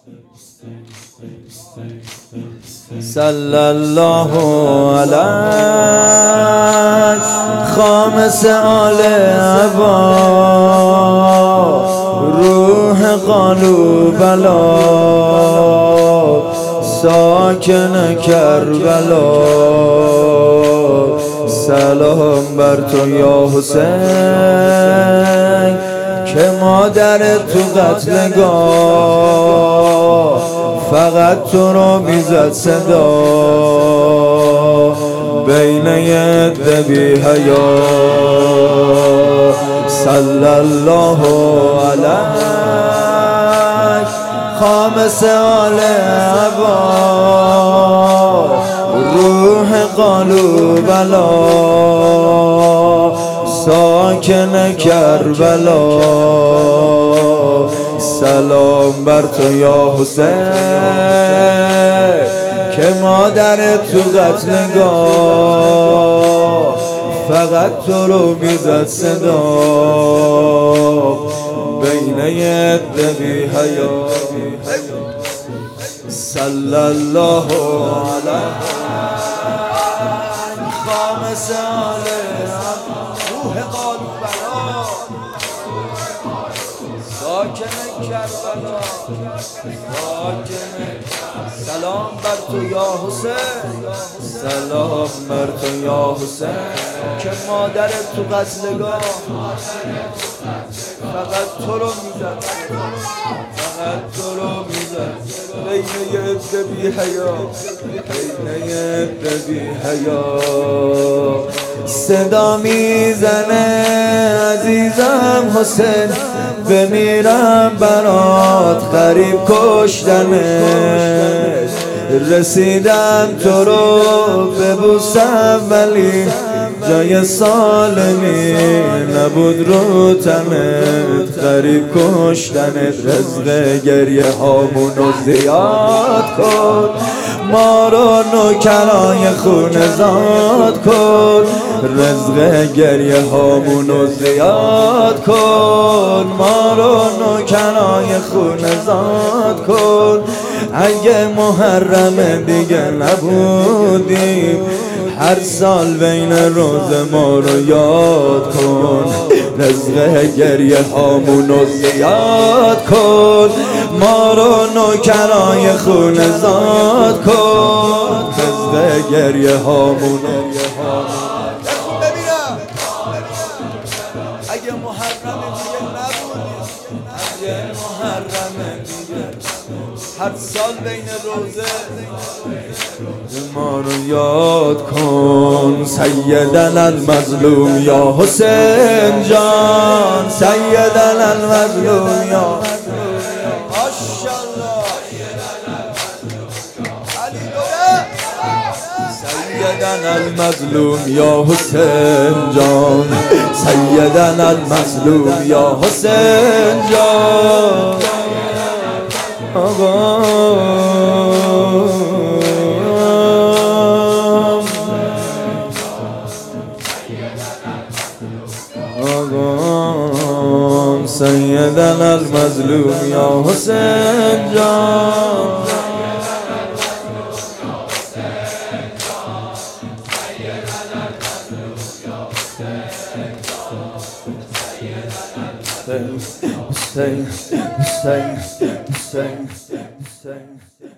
صلی الله علیک خامس آل عبا روح قالوا بلا ساکن کربلا سلام بر تو یا حسین که مادر تو قتلگاه فقط تو رو میزد صدا بین یده بی حیا صلی الله علیک خامس آل عبا روح قالوا بلا ساکن کربلا سلام بر تو یا حسین که مادر تو قتلگاه فقط تو رو میزد صدا بین یده بی حیا صلی الله علیه خامس آل روح قالوا بلا ساکن کربلا سلام بر تو یا حسین سلام بر تو یا حسین که مادر تو قتلگاه فقط تو رو میزد فقط تو رو میزد بین یده بی حیا بین یده بی حیا صدا میزنه عزیزم حسین بمیرم برات غریب کشتنه رسیدم تو رو ببوسم ولی جای سالمی نبود رو تنت غریب کشتنت رزق گریه هامونو زیاد کن ما رو نوکرای خونه زاد کن رزق گریه هامونو زیاد کن ما رو نوکرای خونه زاد کن اگه محرم دیگه نبودیم هر سال بین روز ما رو یاد کن رزق گریه هامونو زیاد کن ما رو نوکرای خونه زاد کن رزق گریه هامونو اگه محرم دیگه نبودیم اگه محرم دیگه هر سال بین روزه ما رو یاد کن سیدنا المظلوم یا حسین جان سیدنا المظلوم یا ماشاءالله سیدنا المظلوم یا حسین جان سیدنا المظلوم یا حسین جان آقا سیدنا المظلوم یا حسین جان Hussein, Hussein, Hussein, Hussein, Hussein.